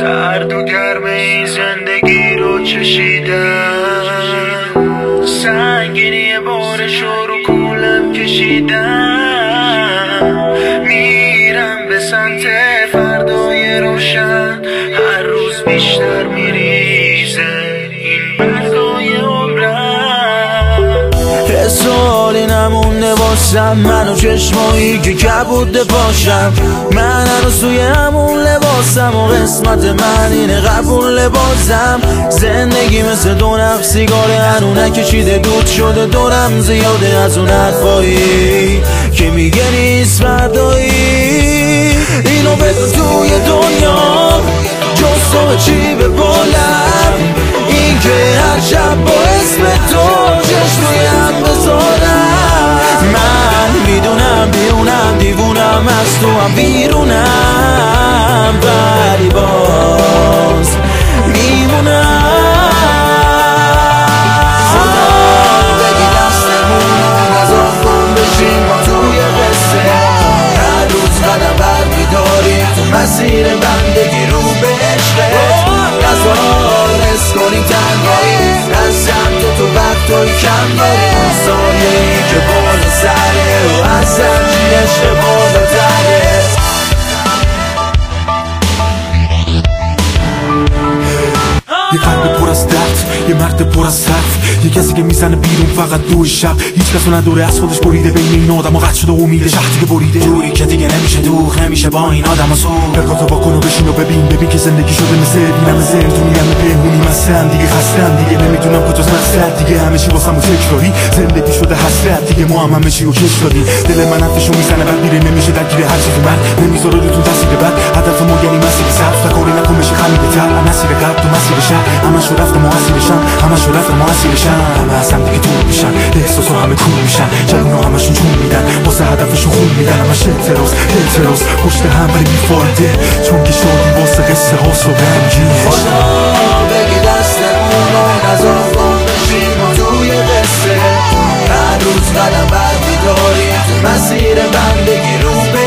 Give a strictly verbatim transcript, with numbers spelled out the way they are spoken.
سرد و گرم این زندگی رو چشیدم، سنگینی بارش رو کولم کشیدم. میرم به سمت فردای روشن، هر روز بیشتر میریزه این برگای عمرم. حسالی نمونده واسم منو چشمایی که کبوده باشم. من هنوز توی همون لباسم و قسمت من اینه قبول لباسم. زندگی مثل دو نخ سیگاره هنو نکشیده دود شده دورم زیاده از اون حرفایی که میگه نیست فردایی. اینو بگو توی دنیا جز تو چی به بالم، این که هر شب با اسم تو چشمیم بذارم. من میدونم بیونم دیوونم از تو هم بیرونم، ولی باز میمونم. خدا بگی دستمون از آن کن بشیم ما توی قصه، هر روز قدم بر میداریم تو مسیر بندگی رو به عشقت. نزار حس کنیم تنهایی از سمت تو وقتای کم داریم، اون سایه‌ای که بالا سره و از زنجیر عشق بالاتره. یه قلب پر از درد، یه مرد پر از صرف، یه کسی که میزنه بیرون فقط دو شب. هیچ کسو نداره از خودش بریده بین این آدم و قطع شده امیدش وقتی که بریده جوری که دیگه نمیشه دوخ نمیشه با این آدم و سو. برکاتو با کن و بشین و ببین ببین که زندگی شده مثل بینم زن تو میگم پنهونی مستم دیگه خستم دیگه نمیتونم کجاست مقصد دیگه همه چی واسم و تکراری زندگی شده حسرت دیگه ما هم همه چی رو کش دادیم. دل من حرفشو میزنه بعد میره نمیشه درگیر هر چیزی من نمیذاره روتون تاثیر بد. هدف ما یعنی مسیر سبز تا کاری نکن بشه خمیده تر مسیر قلب تو مسیر شهر همشو رفتم و اسیرشم همشو رفتم و اسیرشم همه از هم دیگه دور میشن احساسا همه کور میشن جوونا همشون جون میدن واسه هدفشون خون میدن همش اعتراض اعتراض پشت هم ولی بیفایده چون که شدی واسه قصه هاست و غمگین. خدا بگی دستمون رو نزار کن بشیم ما توی قصه، هر روز قدم بر میداریم تو مسیر بندگی رو به